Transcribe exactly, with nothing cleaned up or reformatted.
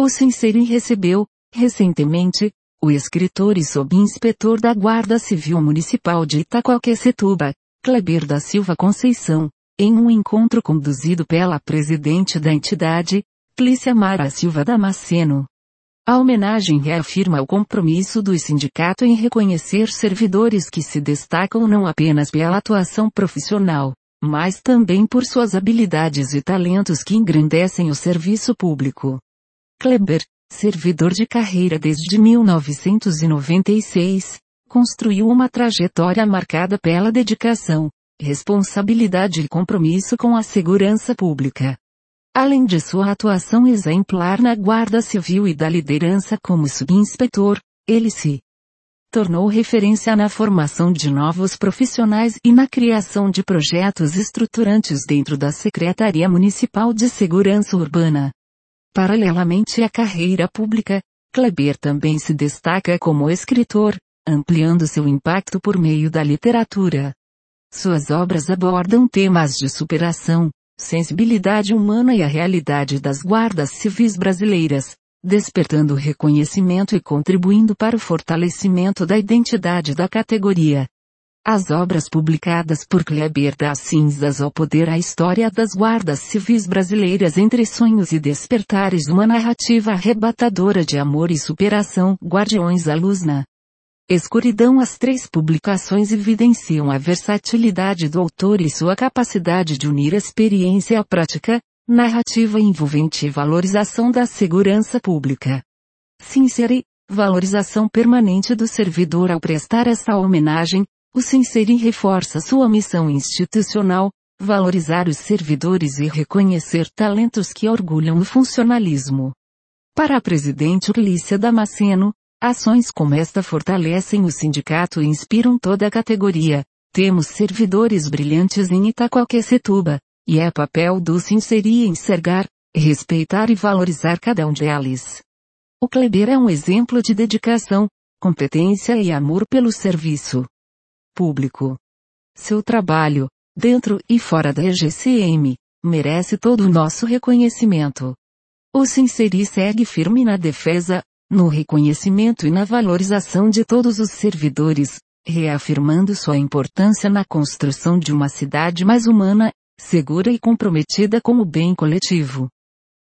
O Sinceri recebeu, recentemente, o escritor e subinspetor da Guarda Civil Municipal de Itaquaquecetuba, Kleber da Silva Conceição, em um encontro conduzido pela presidente da entidade, Clícia Mara Silva Damasceno. A homenagem reafirma o compromisso do sindicato em reconhecer servidores que se destacam não apenas pela atuação profissional, mas também por suas habilidades e talentos que engrandecem o serviço público. Kleber, servidor de carreira desde mil novecentos e noventa e seis, construiu uma trajetória marcada pela dedicação, responsabilidade e compromisso com a segurança pública. Além de sua atuação exemplar na Guarda Civil e da liderança como subinspetor, ele se tornou referência na formação de novos profissionais e na criação de projetos estruturantes dentro da Secretaria Municipal de Segurança Urbana. Paralelamente à carreira pública, Kleber também se destaca como escritor, ampliando seu impacto por meio da literatura. Suas obras abordam temas de superação, sensibilidade humana e a realidade das guardas civis brasileiras, despertando reconhecimento e contribuindo para o fortalecimento da identidade da categoria. As obras publicadas por Kleber das Cinzas ao Poder, a história das guardas civis brasileiras entre sonhos e despertares, uma narrativa arrebatadora de amor e superação, Guardiões à Luz na Escuridão. As três publicações evidenciam a versatilidade do autor e sua capacidade de unir experiência à prática, narrativa envolvente e valorização da segurança pública. Sinceri, valorização permanente do servidor. Ao prestar esta homenagem, o Sinceri reforça sua missão institucional, valorizar os servidores e reconhecer talentos que orgulham o funcionalismo. Para a presidente Clícia Damasceno, ações como esta fortalecem o sindicato e inspiram toda a categoria. Temos servidores brilhantes em Itaquaquecetuba, e é papel do Sinceri enxergar, respeitar e valorizar cada um deles. O Kleber é um exemplo de dedicação, competência e amor pelo serviço público. Seu trabalho, dentro e fora da E G C M, merece todo o nosso reconhecimento. O Sinceri segue firme na defesa, no reconhecimento e na valorização de todos os servidores, reafirmando sua importância na construção de uma cidade mais humana, segura e comprometida com o bem coletivo.